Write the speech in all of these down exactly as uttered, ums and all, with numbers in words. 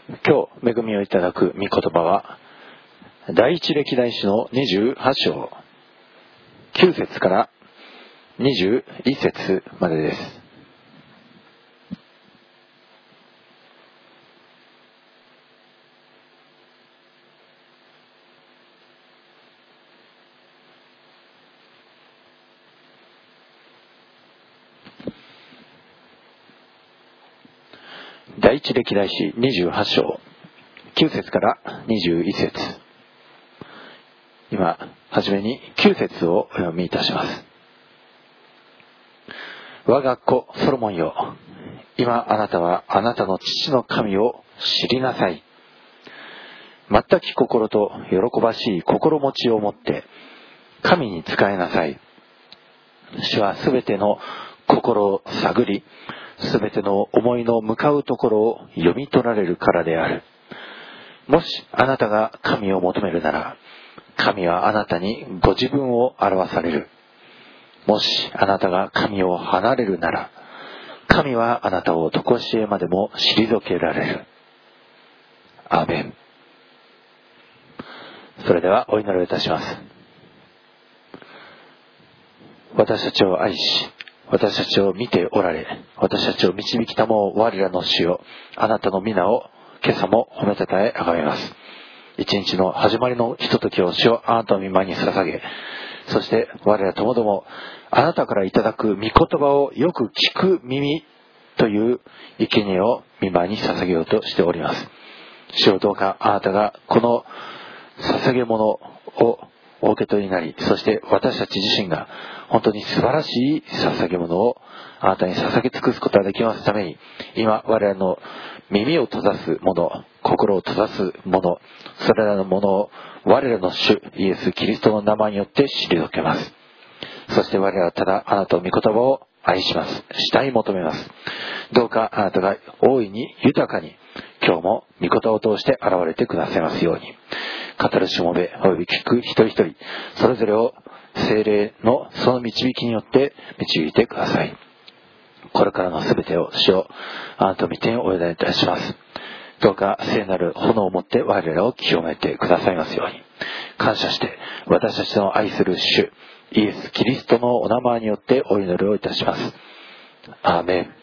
今日恵みをいただく御言葉は第一歴代史のにじゅうはち章きゅう節からにじゅういち節までです。第一歴代史にじゅうはち章きゅう節からにじゅういち節、今はじめにきゅう節をお読みいたします。我が子ソロモンよ、今あなたはあなたの父の神を知りなさい。全き心と喜ばしい心持ちを持って神に仕えなさい。主はすべての心を探り、すべての思いの向かうところを読み取られるからである。もしあなたが神を求めるなら、神はあなたにご自分を表される。もしあなたが神を離れるなら、神はあなたを常しえまでも退けられる。アーメン。それではお祈りをいたします。私たちを愛し、私たちを見ておられ、私たちを導きたもう我らの主よ、あなたの皆を今朝も褒めたたえあがめます。一日の始まりのひとときを主をあなたの御前に捧げ、そして我らともどもあなたからいただく御言葉をよく聞く耳という生贄を御前に捧げようとしております。主よ、どうかあなたがこの捧げ物をお受け取りになり、そして私たち自身が本当に素晴らしい捧げ物をあなたに捧げ尽くすことができますために、今我々の耳を閉ざすもの、心を閉ざすもの、それらのものを我らの主イエス・キリストの名前によって退けます。そして我らはただあなたの御言葉を愛します。慕い求めます。どうかあなたが大いに豊かに今日も御言葉を通して現れてくださいますように。語るしもべおよび聞く一人一人それぞれを聖霊のその導きによって導いてください。これからのすべてを主よ、あなたの御手にお委ねいたします。どうか聖なる炎をもって我らを清めてくださいますように。感謝して私たちの愛する主イエス・キリストのお名前によってお祈りをいたします。アーメン。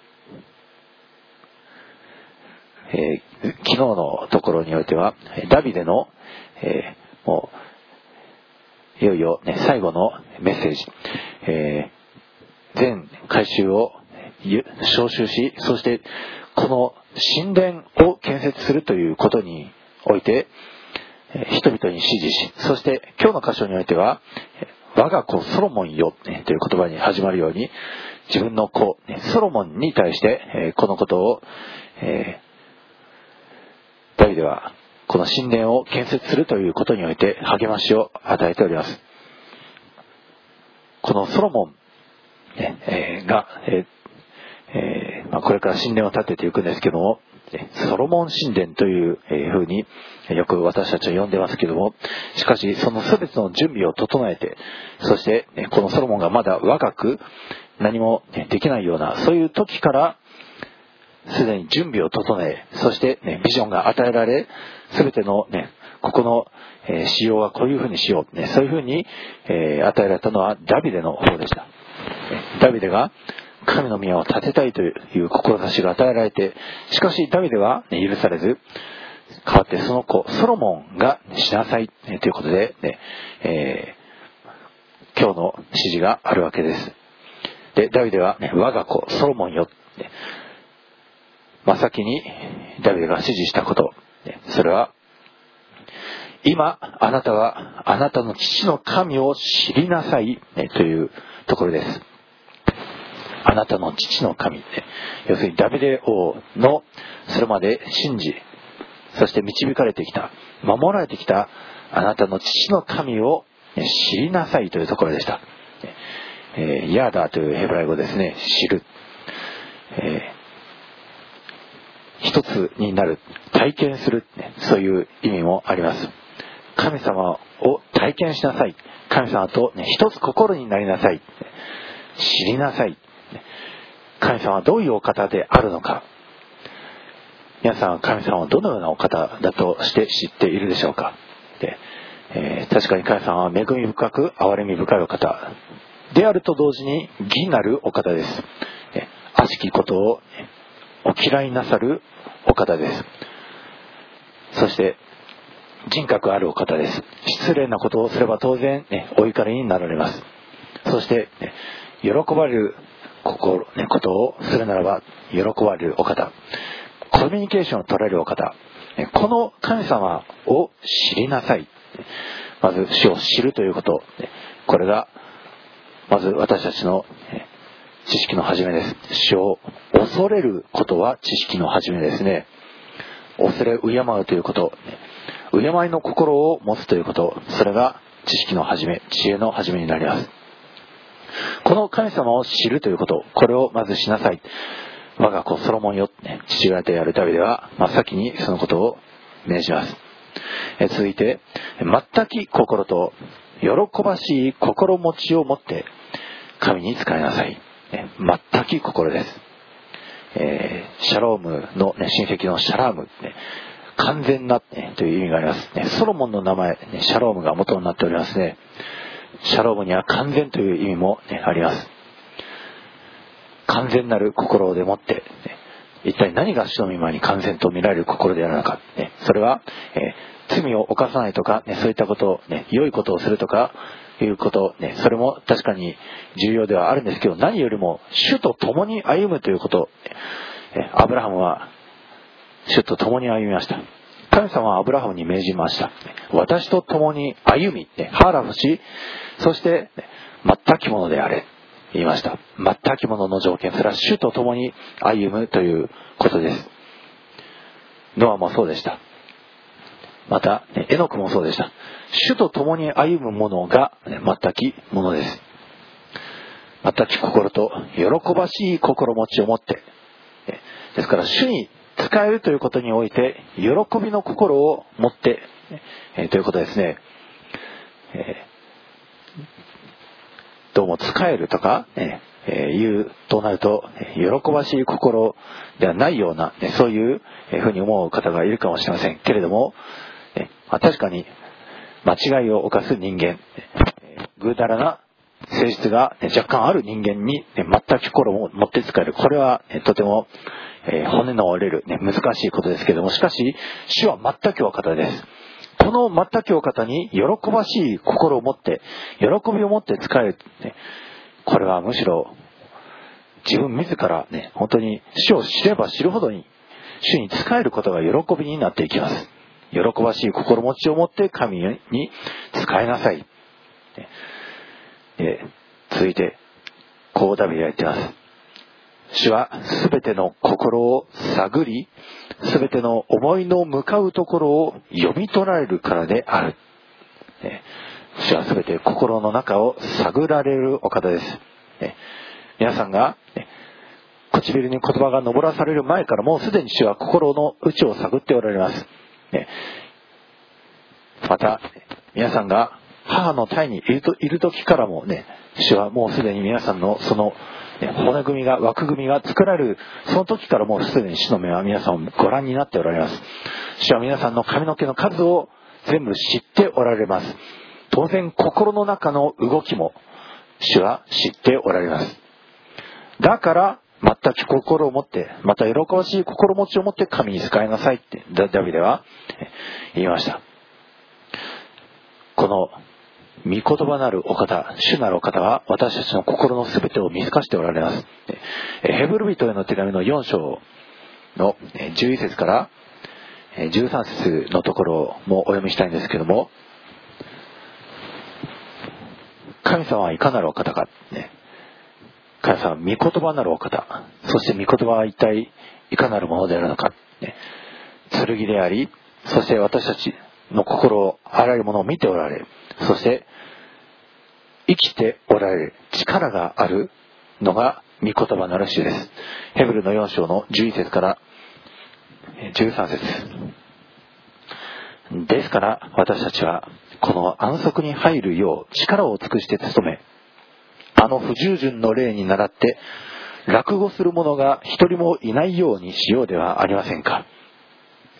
えー、昨日のところにおいてはダビデの、えー、もういよいよ、ね、最後のメッセージ、えー、全改宗を招集し、そしてこの神殿を建設するということにおいて人々に指示し、そして今日の箇所においては我が子ソロモンよ、ね、という言葉に始まるように、自分の子、ね、ソロモンに対して、えー、このことを、えーダビデはこの神殿を建設するということにおいて励ましを与えております。このソロモン、ねえー、が、えーえーまあ、これから神殿を建てていくんですけども、ソロモン神殿というふうによく私たちは呼んでますけども、しかしその全ての準備を整えて、そしてこのソロモンがまだ若く何もできないようなそういう時からすでに準備を整え、そして、ね、ビジョンが与えられ、すべての、ね、ここの、えー、仕様はこういうふうにしよう、ね、そういうふうに、えー、与えられたのはダビデの方でした。ダビデが神の宮を建てたいという志が与えられて、しかしダビデは、ね、許されず、代わってその子ソロモンがしなさい、ね、ということで、ねえー、今日の指示があるわけです。で、ダビデは、ね、我が子ソロモンよ、ね、真っ先にダビデが指示したこと、それは今あなたはあなたの父の神を知りなさい、ね、というところです。あなたの父の神、ね、要するにダビデ王のそれまで信じ、そして導かれてきた、守られてきたあなたの父の神を知りなさいというところでした。えー、ヤーダーというヘブライ語ですね。知る、えー一つになる、体験する、ね、そういう意味もあります。神様を体験しなさい。神様と、ね、一つ心になりなさい。知りなさい。神様はどういうお方であるのか。 皆さんは神様はどのようなお方だとして知っているでしょうか。で、えー、確かに神様は恵み深く憐れみ深いお方であると同時に義なるお方です。えー、悪しきことをお嫌いになさるお方です。そして人格あるお方です。失礼なことをすれば当然、ね、お怒りになられます。そして、ね、喜ばれる心、ね、ことをするならば喜ばれるお方、コミュニケーションを取れるお方、この神様を知りなさい。まず主を知るということ、これがまず私たちの知識の始めです。主を恐れることは知識の始めですね。恐れ敬うということ、敬いの心を持つということ、それが知識の始め、知恵の始めになります。この神様を知るということ、これをまずしなさい。我が子ソロモンよ、父親とやる旅では真っ先にそのことを命じます。え続いて、全き心と喜ばしい心持ちを持って神に仕えなさい。全き心です。えー、シャロームの、ね、親戚のシャラーム、ね、完全な、ね、という意味があります、ね。ソロモンの名前、ね、シャロームが元になっておりますね。シャロームには完全という意味も、ね、あります。完全なる心でもって、ね、一体何が主の御前に完全と見られる心であるのか、ね、それは、えー、罪を犯さないとか、ね、そういったことを、ね、良いことをするとかいうこと、ね、それも確かに重要ではあるんですけど、何よりも主と共に歩むということ、アブラハムは主と共に歩みました。神様はアブラハムに命じました。私と共に歩み、ハーラフし、そして全きものであれ、言いました。全きものの条件、それは主と共に歩むということです。ノアもそうでした。また、エノクもそうでした。主と共に歩むものが全きものです。全き心と喜ばしい心持ちを持って、ですから主に仕えるということにおいて喜びの心を持って、えー、ということですね。えー、どうも仕えるとか、えー、言うとなると喜ばしい心ではないような、そういうふうに思う方がいるかもしれませんけれども、えー、確かに間違いを犯す人間、ぐうたらな性質が若干ある人間に全く心を持って使える、これはとても骨の折れる難しいことですけれども、しかし主は全くお方です。この全くお方に喜ばしい心を持って、喜びを持って使える、これはむしろ自分自らね、本当に主を知れば知るほどに主に仕えることが喜びになっていきます。喜ばしい心持ちを持って神に仕えなさい。えー、続いてこうダビデが言っています。主はすべての心を探り、すべての思いの向かうところを読み取られるからである。えー、主はすべて心の中を探られるお方です。えー、皆さんが、ね、唇に言葉が昇らされる前からもうすでに主は心の内を探っておられます。ね、また皆さんが母の胎にいると、いる時からもね、主はもうすでに皆さんのその、ね、骨組みが、枠組みが作られる、その時からもうすでに主の目は皆さんをご覧になっておられます。主は皆さんの髪の毛の数を全部知っておられます。当然心の中の動きも主は知っておられます。だから全く心を持って、また喜ばしい心持ちを持って神に仕えなさいってダビデは言いました。この御言葉なるお方、主なるお方は私たちの心のすべてを見透かしておられます。ヘブル人への手紙のよん章のじゅういち節からじゅうさん節のところもお読みしたいんですけども、神様はいかなるお方か、神様は御言葉なるお方、そして御言葉は一体いかなるものであるのか、剣であり、そして私たちの心をあらゆるものを見ておられる、そして生きておられる力があるのが御言葉なる主です。ヘブルのよん章のじゅういち節からじゅうさん節ですから、私たちはこの安息に入るよう力を尽くして努め、あの不従順の例に倣って落語する者が一人もいないようにしようではありませんか。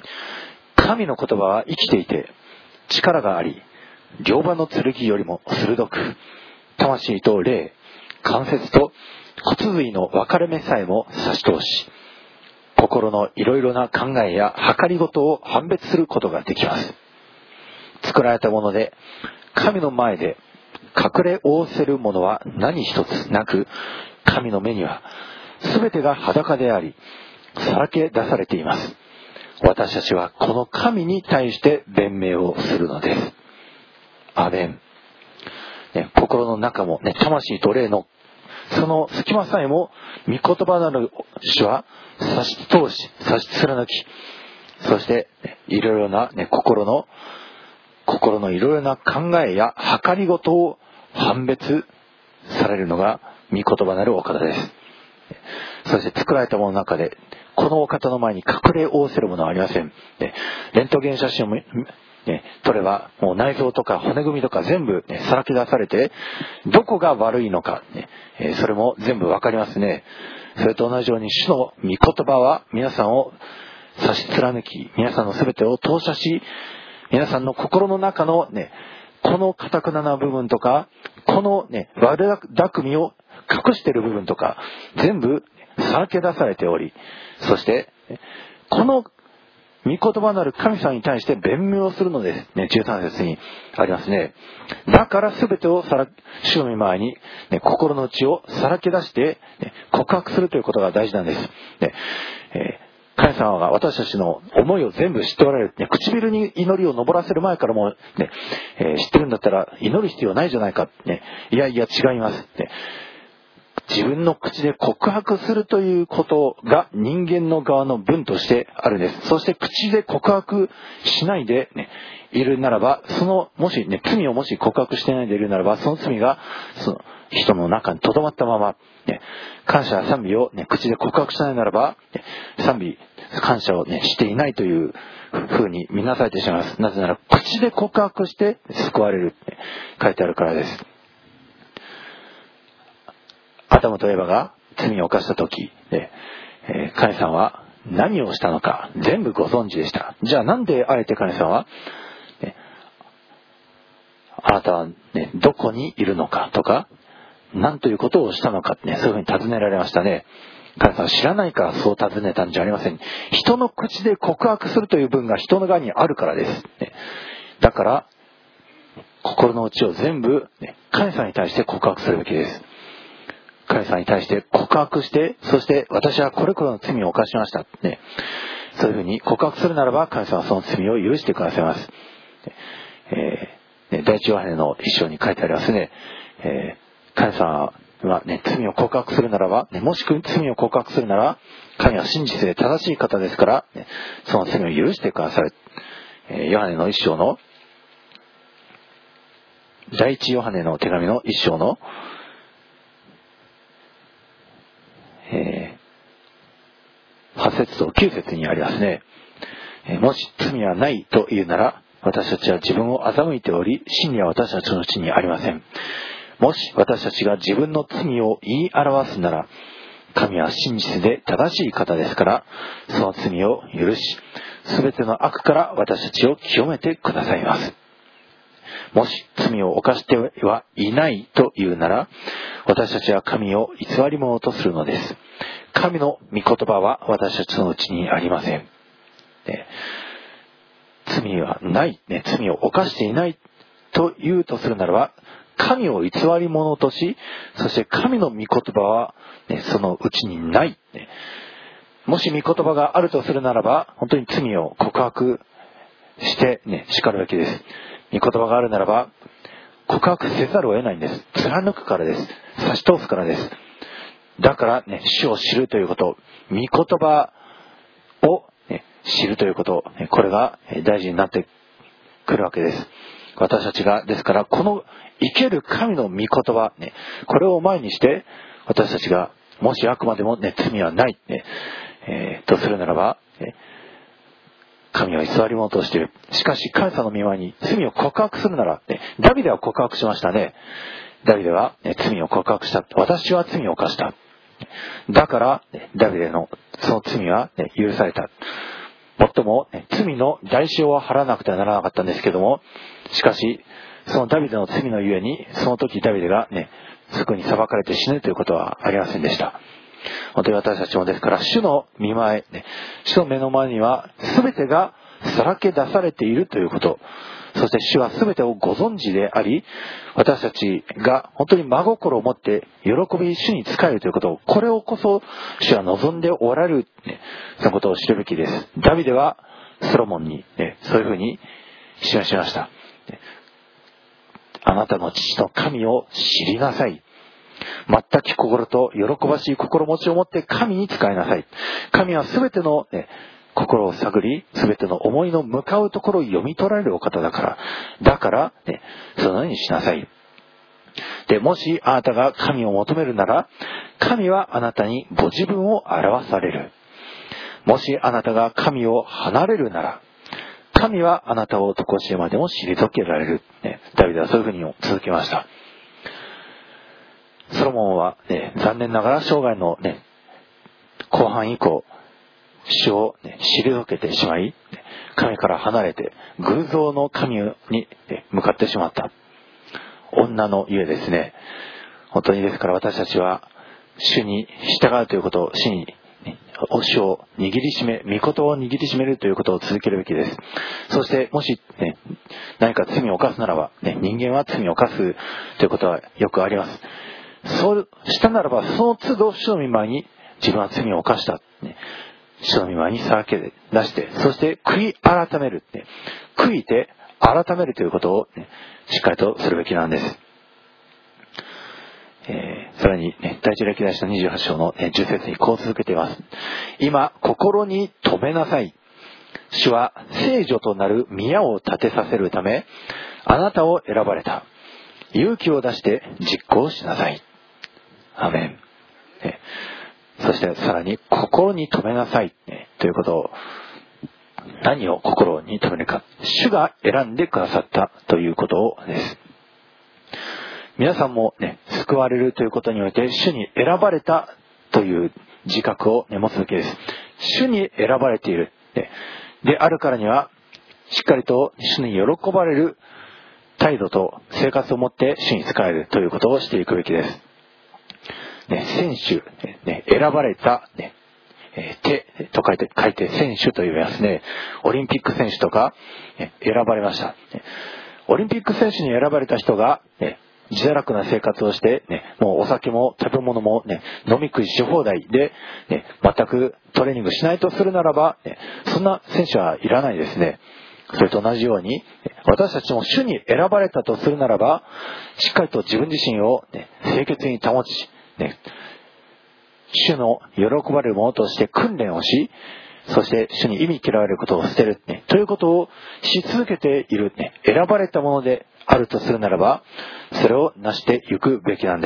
神の言葉は生きていて力があり、両刃の剣よりも鋭く、魂と霊、関節と骨髄の分かれ目さえも差し通し、心のいろいろな考えや計りごとを判別することができます。作られたもので神の前で隠れ覆せるものは何一つなく、神の目には全てが裸であり、さらけ出されています。私たちはこの神に対して弁明をするのです。アメン。ね、心の中も、ね、魂と霊のその隙間さえも御言葉なる主は差し通し、差し貫き、そして、ね、いろいろな、ね、心の心のいろいろな考えや計りごとを判別されるのが御言葉なるお方です。そして作られたものの中でこのお方の前に隠れ覆せるものはありません。でレントゲン写真を、ね、撮ればもう内臓とか骨組みとか全部、ね、さらけ出されて、どこが悪いのか、ねえー、それも全部わかりますね。それと同じように主の御言葉は皆さんを差し貫き、皆さんの全てを投射し、皆さんの心の中のね、この堅くなな部分とか、このね、悪巧みを隠している部分とか、全部さらけ出されており、そして、この御言葉なる神様に対して弁明をするのです。ね、じゅうさん節にありますね。だから全てをさら、主の御前に、ね、心の内をさらけ出して、ね、告白するということが大事なんです。ねえー神様が私たちの思いを全部知っておられる、ね、唇に祈りを昇らせる前からも、ねえー、知ってるんだったら祈る必要ないじゃないか、ね、いやいや違います、ね、自分の口で告白するということが人間の側の分としてあるんです。そして口で告白しないで、ね、いるならば、そのもし、ね、罪をもし告白してないでいるならば、その罪がその人の中に留まったまま、ね、感謝賛美を、ね、口で告白しないならば、ね、賛美感謝を、ね、していないというふうに見なされてしまいます。なぜなら口で告白して救われるって書いてあるからです。アダムとエバが罪を犯した時、ねえー、神様は何をしたのか全部ご存知でした。じゃあなんであえて神様は、ね、あなたは、ね、どこにいるのかとか何ということをしたのかって、ね、そういうふうに尋ねられましたね。神様は知らないからそう尋ねたんじゃありません。人の口で告白するという分が人の側にあるからです。ね、だから心の内を全部、ね、神様に対して告白するべきです。神様に対して告白して、そして私はこれこれの罪を犯しました、ね、そういうふうに告白するならば神様はその罪を許してくださいます。えーね、第一ヨハネの一章に書いてありますね。えー、神様は、ね、罪を告白するならば、ね、もし罪を告白するなら神は真実で正しい方ですから、ね、その罪を許してください。えー、ヨハネの一章の第一ヨハネの手紙の一章のえー、はち節ときゅう節にありますね。えー、もし罪はないというなら私たちは自分を欺いており真理は私たちのうちにありません。もし私たちが自分の罪を言い表すなら神は真実で正しい方ですから、その罪を許し全ての悪から私たちを清めてくださいます。もし罪を犯してはいないというなら私たちは神を偽り者とするのです。神の御言葉は私たちのうちにありません。ね、罪はない、ね、罪を犯していないというとするならば神を偽り者とし、そして神の御言葉は、ね、そのうちにない、ね、もし御言葉があるとするならば本当に罪を告白して、ね、叱るべきです。御言葉があるならば告白せざるを得ないんです。貫くからです。差し通すからです。だからね、主を知るということ、御言葉を、ね、知るということ、これが大事になってくるわけです。私たちがですからこの生ける神の御言葉、ね、これを前にして私たちがもしあくまでも、ね、罪はない、ねえー、とするならば、ね、神は偽り者としている。しかし神様の御前に罪を告白するなら、ね、ダビデは告白しましたね。ダビデは、ね、罪を告白した。私は罪を犯した。だから、ね、ダビデのその罪は、ね、許された。 もっとも、ね、罪の代償を払わなくてはならなかったんですけども、しかしそのダビデの罪のゆえに、その時ダビデがね、すぐに裁かれて死ぬということはありませんでした。本当に私たちもですから、主の見前、ね、主の目の前には全てがさらけ出されているということ、そして主は全てをご存知であり、私たちが本当に真心を持って喜び主に仕えるということ、これをこそ主は望んでおられる、ね、そのことを知るべきです。ダビデはソロモンに、ね、そういうふうに示しました。あなたの父の神を知りなさい。全く心と喜ばしい心持ちを持って神に仕えなさい。神は全ての、ね、心を探り、全ての思いの向かうところを読み取られるお方だから、だから、ね、そのようにしなさい。で、もしあなたが神を求めるなら、神はあなたにご自分を表される。もしあなたが神を離れるなら、神はあなたを常しえまでも退けられる、ね、ダビデはそういうふうに続けました。ソロモンは、ね、残念ながら生涯の、ね、後半以降、主を、ね、退けてしまい、神から離れて偶像の神に、ね、向かってしまった。女のゆえですね。本当にですから私たちは主に従うということを、主に主を握りしめ、御事を握りしめるということを続けるべきです。そしてもし、ね、何か罪を犯すならば、ね、人間は罪を犯すということはよくあります。そうしたならば、その都度主の御前に自分は罪を犯した、ね、主の御前にさらけ出して、そして悔い改める、ね、悔いて改めるということを、ね、しっかりとするべきなんです。えー、さらに、ね、第一歴代史のにじゅうはち章の、ね、じゅっ節にこう続けています。今心に留めなさい。主は聖女となる宮を建てさせるためあなたを選ばれた。勇気を出して実行しなさい。アーメン。ね、そしてさらに心に留めなさい、ね、ということを、何を心に留めるか、主が選んでくださったということをです。皆さんも、ね、救われるということにおいて主に選ばれたという自覚を、ね、持つべきです。主に選ばれている、ね、であるからにはしっかりと主に喜ばれる態度と生活を持って主に仕えるということをしていくべきです。ね、選手、ね、選ばれた、ね、えー、手と書いて、書いて選手と言いますね。オリンピック選手とか、ね、選ばれました。ね、オリンピック選手に選ばれた人が、ね、自堕落な生活をして、ね、もうお酒も食べ物も、ね、飲み食いし放題で、ね、全くトレーニングしないとするならば、ね、そんな選手はいらないですね。それと同じように、私たちも主に選ばれたとするならば、しっかりと自分自身を、ね、清潔に保ち、ね、主の喜ばれるものとして訓練をし、そして主に忌み嫌われることを捨てる、ね、ということをし続けている、ね、選ばれたものであるとするならば、それを成していくべきなんです。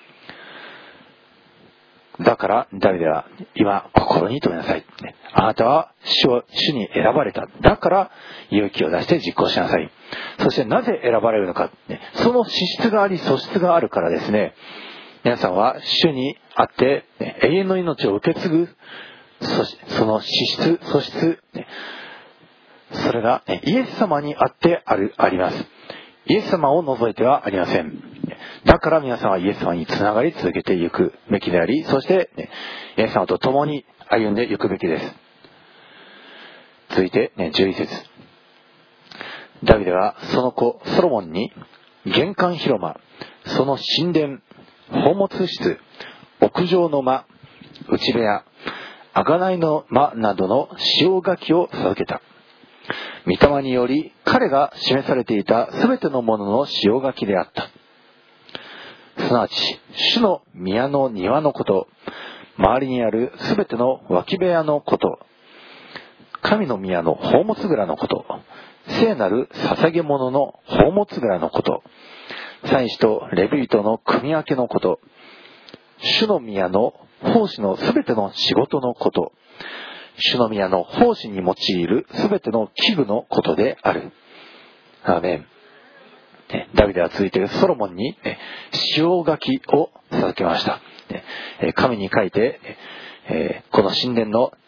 だからダビデは今心に留めなさい、ね、あなたは 主, を主に選ばれた。だから勇気を出して実行しなさい。そしてなぜ選ばれるのか、ね、その資質があり素質があるからですね。皆さんは主にあって、ね、永遠の命を受け継ぐ そ, その資質素質、ね、それが、ね、イエス様にあってあるあります。イエス様を除いてはありません。だから皆さんはイエス様につながり続けていくべきであり、そして、ね、イエス様と共に歩んでいくべきです。続いて、ね、じゅういち節。ダビデはその子ソロモンに玄関広間、その神殿、宝物室、屋上の間、内部屋、贖いの間などの塩書きを授けた。御霊により彼が示されていたすべてのものの塩書きであった。すなわち主の宮の庭のこと、周りにあるすべての脇部屋のこと、神の宮の宝物蔵のこと、聖なる捧げ物の宝物蔵のこと、祭司とレビ人の組み分けのこと、主の宮の奉仕のすべての仕事のこと、主の宮の奉仕に用いるすべての器具のことである。アーメン。ダビデは続いてソロモンに塩書きを授けました。神に書いて、この神殿の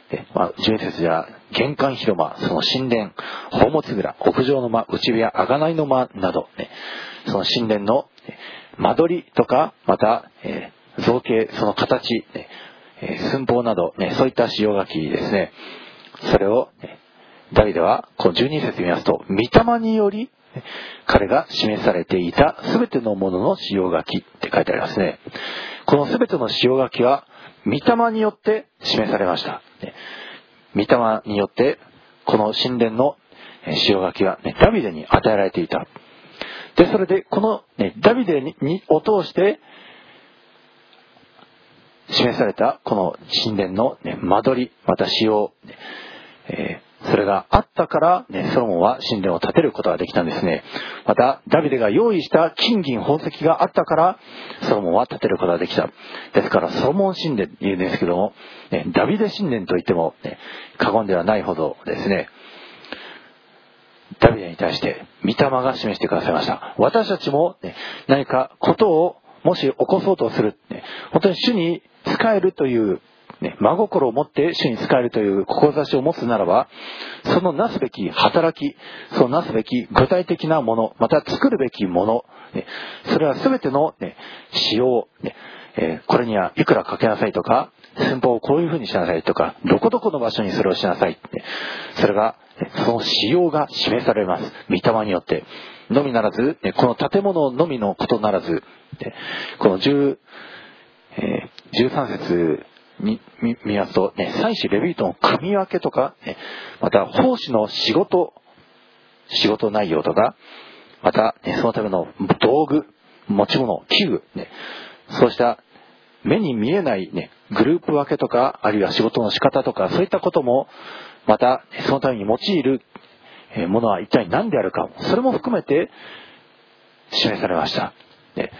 まあ、じゅうに節では玄関広間、その神殿、宝物蔵、屋上の間、内部屋、贖いの間など、ね、その神殿の間取りとか、また、えー、造形、その形、ねえー、寸法など、ね、そういった仕様書きですね。それを、ね、ダビデはこのじゅうに節見ますと、御霊により彼が示されていたすべてのものの仕様書きって書いてありますね。このすべての仕様書きは御霊によって示されました。御霊によってこの神殿の仕様書きは、ね、ダビデに与えられていた。で、それでこの、ね、ダビデにを通して示されたこの神殿の、ね、間取り、また仕様、えー、それがあったから、ね、ソロモンは神殿を建てることができたんですね。またダビデが用意した金銀宝石があったからソロモンは建てることができた。ですからソロモン神殿と言うんですけども、ね、ダビデ神殿といっても、ね、過言ではないほどですね、ダビデに対して御霊が示してくださいました。私たちも、ね、何かことをもし起こそうとする、ね、本当に主に仕えるというね、真心を持って主に仕えるという志を持つならば、そのなすべき働き、そのなすべき具体的なもの、また作るべきもの、ね、それは全ての、ね、仕様、ねえー、これにはいくらかけなさいとか、寸法をこういうふうにしなさいとか、どこどこの場所にそれをしなさいって、それが、その仕様が示されます。御霊によって。のみならず、この建物のみのことならず、このじゅう、えー、じゅうさん節に見ますと、ね、祭司レビートの組み分けとか、ね、また奉仕の仕事仕事内容とか、また、ね、そのための道具、持ち物、器具、ね、そうした目に見えない、ね、グループ分けとか、あるいは仕事の仕方とか、そういったこともまたそのために用いるものは一体何であるか、それも含めて示されました。ね、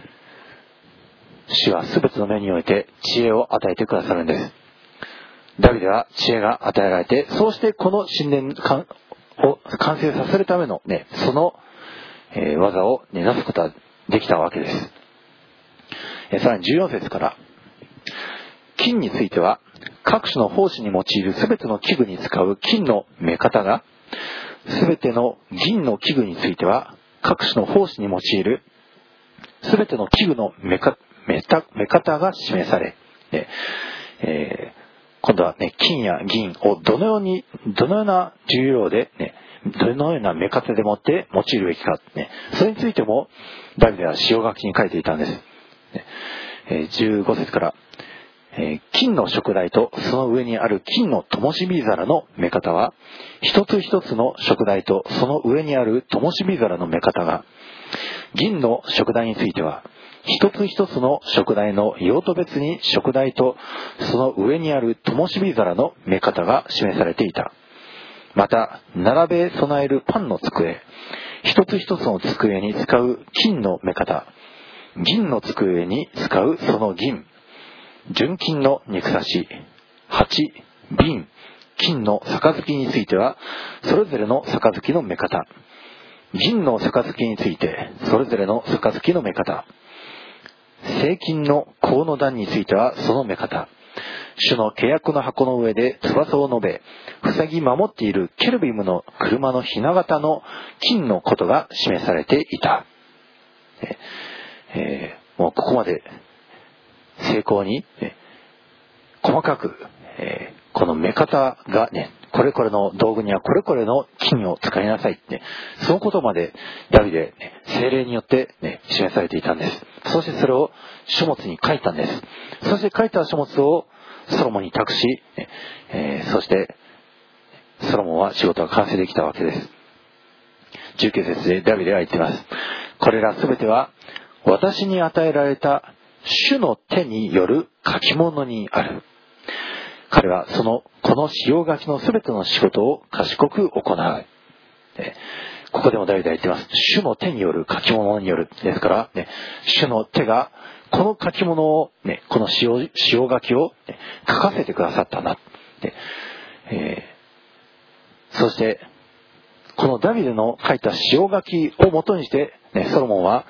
主はすべての面において知恵を与えてくださるんです。ダビデは知恵が与えられて、そうしてこの神殿を完成させるための、ね、その、えー、技を、ね、なすことができたわけです。えー、さらにじゅうよん節から、金については各種の奉仕に用いるすべての器具に使う金の目方が、すべての銀の器具については各種の奉仕に用いるすべての器具の目方目方が示され、ねえー、今度は、ね、金や銀をどのようにどのような重量で、ね、どのような目方でもって用いるべきか、ね、それについてもダビデは仕様書きに書いていたんです。ねえー、じゅうご節から、えー、金の燭台とその上にある金の灯火皿の目方は、一つ一つの燭台とその上にある灯火皿の目方が、銀の燭台については一つ一つの燭台の用途別に燭台とその上にある灯火皿の目方が示されていた。また並べ備えるパンの机、一つ一つの机に使う金の目方、銀の机に使うその銀、純金の肉差し、鉢、瓶、金の杯についてはそれぞれの杯の目方、銀の杯についてそれぞれの杯の目方、青金の香の壇についてはその目方、主の契約の箱の上で翼を述べ塞ぎ守っているケルビムの車のひな形の金のことが示されていた。えー、もうここまで精巧に、ね、細かく、えー、この目方がね、これこれの道具にはこれこれの金を使いなさいって、そのことまでダビデ、ね、聖霊によって、ね、示されていたんです。そしてそれを書物に書いたんです。そして書いた書物をソロモンに託し、ねえー、そしてソロモンは仕事が完成できたわけです。じゅうきゅう節でダビデは言っています。これらすべては私に与えられた主の手による書き物にある。彼はそのこの仕様書きのすべての仕事を賢く行う。ここでもダビデは言っています。主の手による書き物による。ですから、ね、主の手がこの書き物を、ね、この仕様、仕様書きを、ね、書かせてくださったんだ。でえー、そしてこのダビデの書いた仕様書きをもとにして、ね、ソロモンは、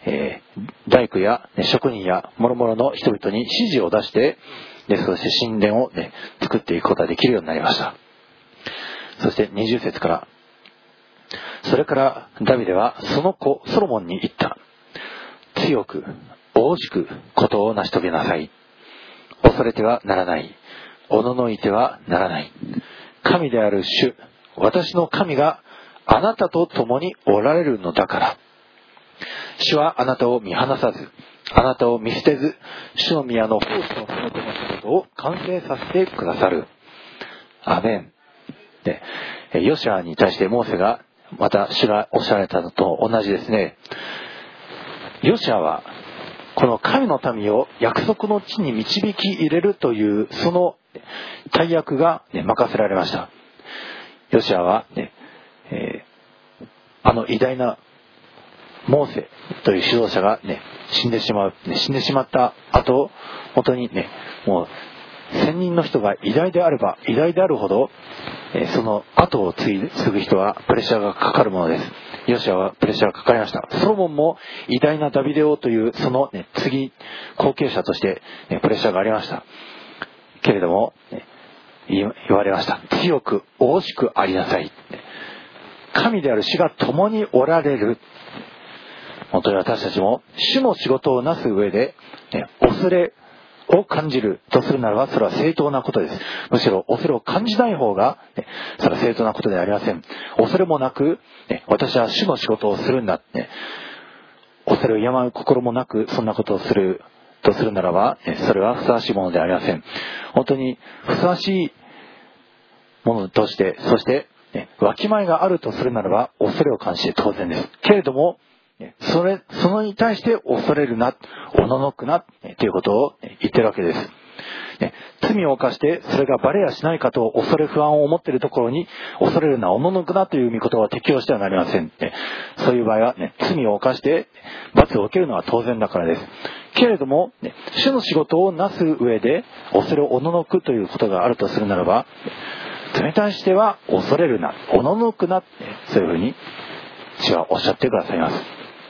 えー、大工や、ね、職人や諸々の人々に指示を出して、でそして神殿を、ね、作っていくことができるようになりました。そしてにじゅう節から、それからダビデはその子ソロモンに言った。強く大しくことを成し遂げなさい。恐れてはならない。おののいてはならない。神である主、私の神があなたと共におられるのだから。主はあなたを見放さず、あなたを見捨てず、主の宮の奉仕のすべての仕事を完成させてくださる。アメン。で、ヨシュアに対してモーセがまた主がおっしゃられたのと同じですね。ヨシュアはこの神の民を約束の地に導き入れるというその大役が、ね、任せられました。ヨシュアは、ねえー、あの偉大なモーセという指導者が、ね、死んでしまう、ね、死んでしまった後、本当にね、もう千人の人が偉大であれば偉大であるほど、えー、その後を継ぐ人はプレッシャーがかかるものです。ヨシュアはプレッシャーがかかりました。ソロモンも偉大なダビデ王というその、ね、次後継者として、ね、プレッシャーがありました。けれども、ね、言われました。強く大しくありなさい。神である主が共におられる。本当に私たちも主の仕事をなす上で、ね、恐れを感じるとするならば、それは正当なことです。むしろ恐れを感じない方が、ね、それは正当なことではありません。恐れもなく、ね、私は主の仕事をするんだ、ね、恐れを病む心もなくそんなことをするとするならば、ね、それはふさわしいものではありません。本当にふさわしいものとして、そして、ね、わきまえがあるとするならば恐れを感じて当然です。けれどもそれ、そのに対して恐れるな、おののくな、ということを言ってるわけです。罪を犯してそれがバレやしないかと恐れ不安を思っているところに、恐れるな、おののくなという御言葉は適用してはなりません。そういう場合は、ね、罪を犯して罰を受けるのは当然だからです。けれども、ね、主の仕事をなす上で恐れをおののくということがあるとするならば、それに対しては恐れるな、おののくな、そういうふうに主はおっしゃってくださいます。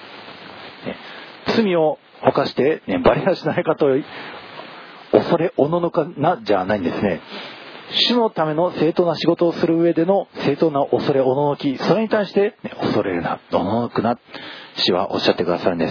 罪を犯して、ね、バレやしないかと恐れおののかなじゃないんですね。主のための正当な仕事をする上での正当な恐れおののき、それに対して、ね、恐れるな、おののくな、主はおっしゃってくださるんです。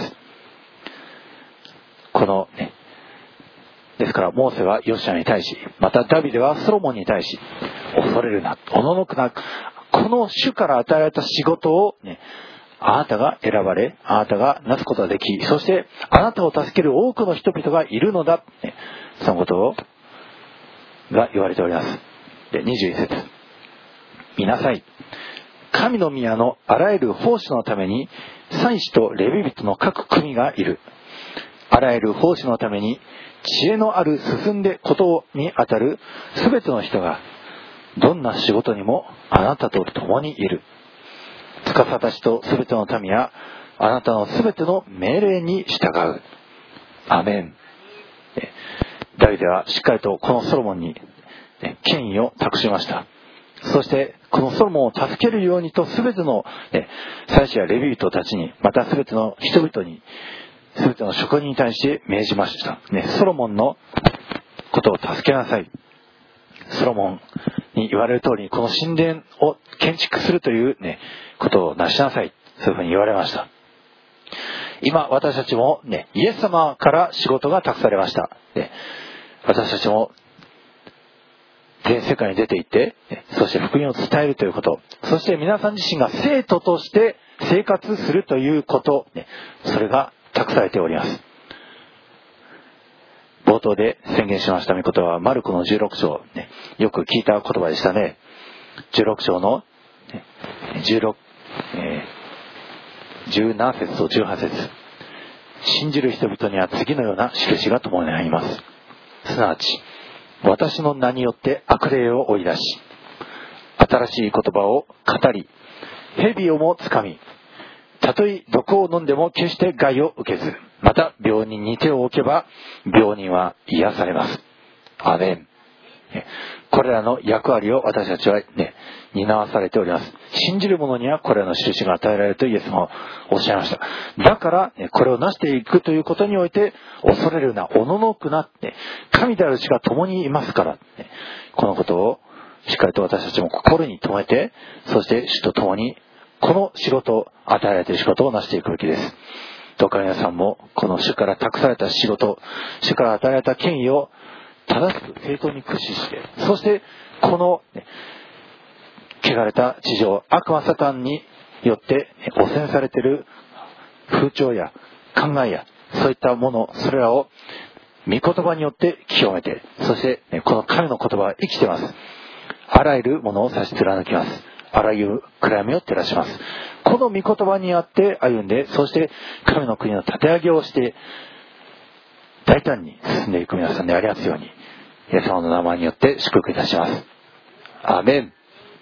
このね、ですからモーセはヨシュアに対し、またダビデはソロモンに対し、恐れるな、おののくな、この主から与えられた仕事をね、あなたが選ばれ、あなたがなすことができ、そしてあなたを助ける多くの人々がいるのだ、ね、そのことをが言われております。でにじゅういち節、見なさい、神の宮のあらゆる奉仕のために祭司とレビ人の各組がいる。あらゆる奉仕のために知恵のある進んでことにあたるすべての人がどんな仕事にもあなたと共にいる。司たちとすべての民やあなたのすべての命令に従う。アメン。ダビデはしっかりとこのソロモンに権威を託しました。そしてこのソロモンを助けるようにとすべての祭司やレビ人たちに、またすべての人々に、すべての職人に対して命じました。ソロモンのことを助けなさい。ソロモンに言われる通りにこの神殿を建築するという、ね、ことをなしなさい、そういうふうに言われました。今私たちも、ね、イエス様から仕事が託されました。ね、私たちも全世界に出て行って、ね、そして福音を伝えるということ、そして皆さん自身が生徒として生活するということ、ね、それが託されております。冒頭で宣言しました御言葉はマルコのじゅうろく章、ね、よく聞いた言葉でしたね。じゅうろく章の、ね、じゅうろく、えー、じゅうなな節とじゅうはち節、信じる人々には次のような印が伴います。すなわち私の名によって悪霊を追い出し、新しい言葉を語り、蛇をもつかみ、たとえ毒を飲んでも決して害を受けず、また病人に手を置けば病人は癒されます。アメン。 これらの役割を私たちはね、担わされております。信じる者にはこれらの印が与えられるとイエス様はおっしゃいました。だから、これを成していくということにおいて、恐れるな、おののくなって、神である主が共にいますから、このことをしっかりと私たちも心に留めて、そして主と共に、この仕事、与えられている仕事を成していくべきです。どうか皆さんも、この主から託された仕事、主から与えられた権威を正しく正当に駆使して、そしてこの、ね、汚れた地上、悪魔サタンによって汚染されている風潮や考えやそういったもの、それらを御言葉によって清めて、そして、ね、この神の言葉は生きています。あらゆるものを差し貫きます。あらゆる暗闇を照らします。この御言葉にあって歩んで、そして神の国の立て上げをして大胆に進んでいく皆さんでありますように、イエス様の名前によって祝福いたします。アーメン。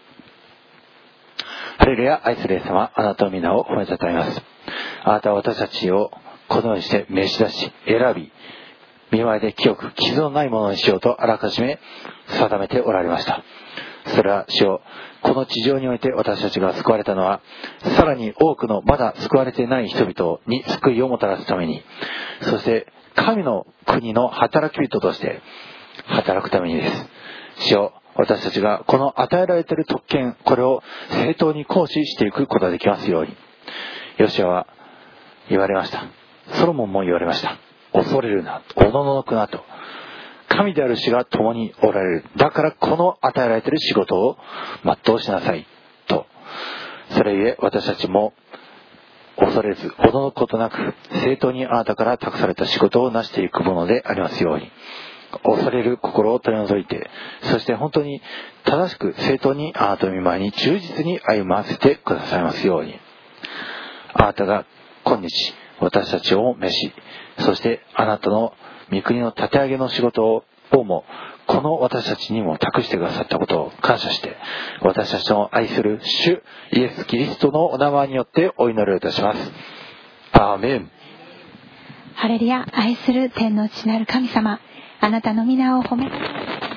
ハレルヤ。愛するイエス様、あなたの皆を褒めたたえます。あなたは私たちをこのようにして召し出し選び、見舞いで清く傷のないものにしようとあらかじめ定めておられました。それは主よ、この地上において私たちが救われたのは、さらに多くのまだ救われていない人々に救いをもたらすために、そして神の国の働き人として働くためにです。主よ、私たちがこの与えられている特権、これを正当に行使していくことができますように。ヨシュアは言われました。ソロモンも言われました。恐れるな、おののくなと。神である主が共におられる。だからこの与えられている仕事を全うしなさいと。それゆえ私たちも恐れず驚くことなく、正当にあなたから託された仕事を成していくものでありますように。恐れる心を取り除いて、そして本当に正しく正当にあなたの御前に忠実に歩ませてくださいますように。あなたが今日私たちを召し、そしてあなたの御国の立て上げの仕事をもこの私たちにも託してくださったことを感謝して、私たちの愛する主イエス・キリストのお名前によってお祈りをいたします。アーメン。 ハレルヤ。愛する天の父なる神様、あなたの皆を褒め、神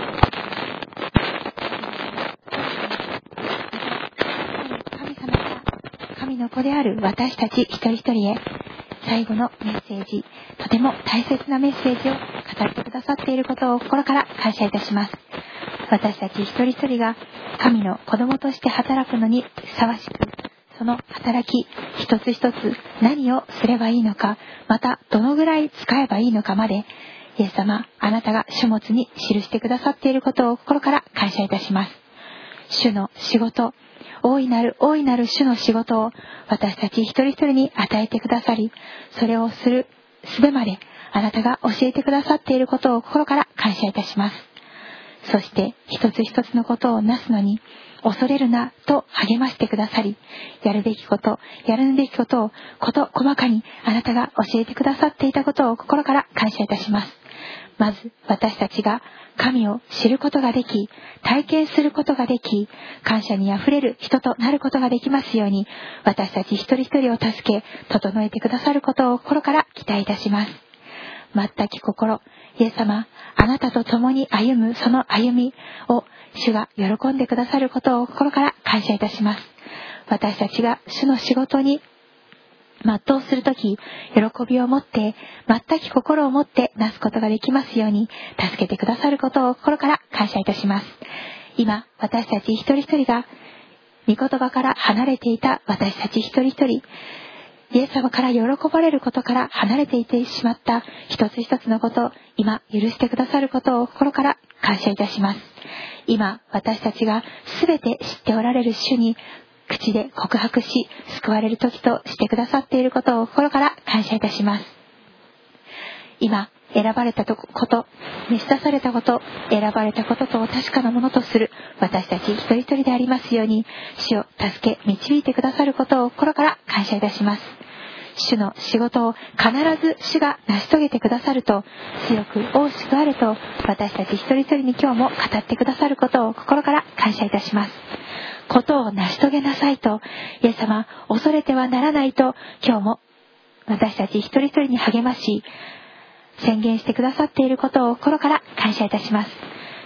様が神の子である私たち一人一人へ最後のメッセージ、とても大切なメッセージを語ってくださっていることを心から感謝いたします。私たち一人一人が神の子供として働くのにふさわしく、その働き一つ一つ何をすればいいのか、またどのぐらい使えばいいのかまで、イエス様、あなたが書物に記してくださっていることを心から感謝いたします。主の仕事、大いなる大いなる主の仕事を私たち一人一人に与えてくださり、それをする術まであなたが教えてくださっていることを心から感謝いたします。そして一つ一つのことをなすのに恐れるなと励ましてくださり、やるべきこと、やるべきことをこと細かにあなたが教えてくださっていたことを心から感謝いたします。まず私たちが神を知ることができ、体験することができ、感謝にあふれる人となることができますように、私たち一人一人を助け整えてくださることを心から期待いたします。全き心、イエス様、あなたと共に歩むその歩みを主が喜んでくださることを心から感謝いたします。私たちが主の仕事に全うするとき、喜びを持って、全き心を持ってなすことができますように、助けてくださることを心から感謝いたします。今、私たち一人一人が、御言葉から離れていた私たち一人一人、イエス様から喜ばれることから離れていってしまった一つ一つのことを、今、許してくださることを心から感謝いたします。今、私たちがすべて知っておられる主に、口で告白し救われる時としてくださっていることを心から感謝いたします。今選ばれたこと、召し出されたこと、選ばれたことと確かなものとする私たち一人一人でありますように、主を助け導いてくださることを心から感謝いたします。主の仕事を必ず主が成し遂げてくださると、強く大しくあると私たち一人一人に今日も語ってくださることを心から感謝いたします。ことを成し遂げなさいと、イエス様、恐れてはならないと今日も私たち一人一人に励まし宣言してくださっていることを心から感謝いたします。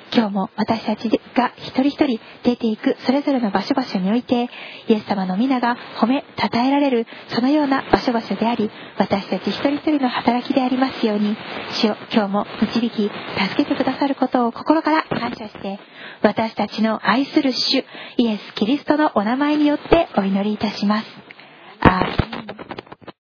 今日も私たちが一人一人出ていくそれぞれの場所場所において、イエス様の皆が褒め称えられるそのような場所場所であり、私たち一人一人の働きでありますように、主を今日も導き助けてくださることを心から感謝して、私たちの愛する主イエス・キリストのお名前によってお祈りいたします。アーメン。